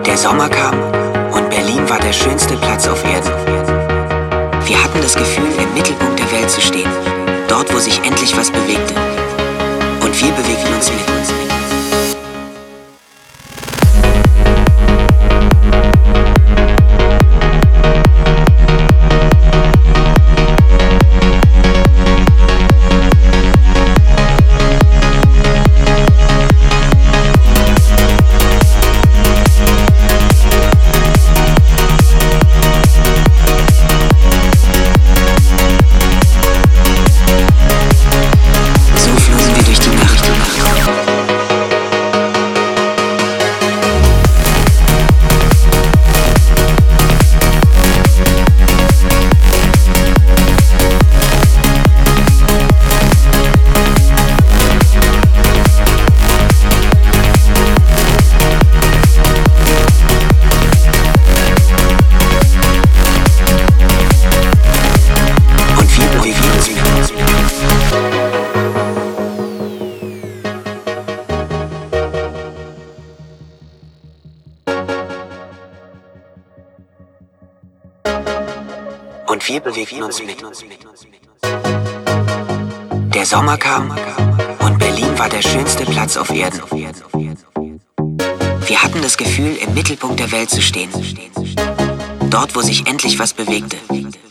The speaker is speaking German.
Der Sommer kam und Berlin war der schönste Platz auf Erden. Wir hatten das Gefühl, im Mittelpunkt der Welt zu stehen, dort, wo sich endlich was bewegte. Und wir bewegten uns mit. Und wir bewegten uns mit. Der Sommer kam und Berlin war der schönste Platz auf Erden. Wir hatten das Gefühl, im Mittelpunkt der Welt zu stehen, dort, wo sich endlich was bewegte.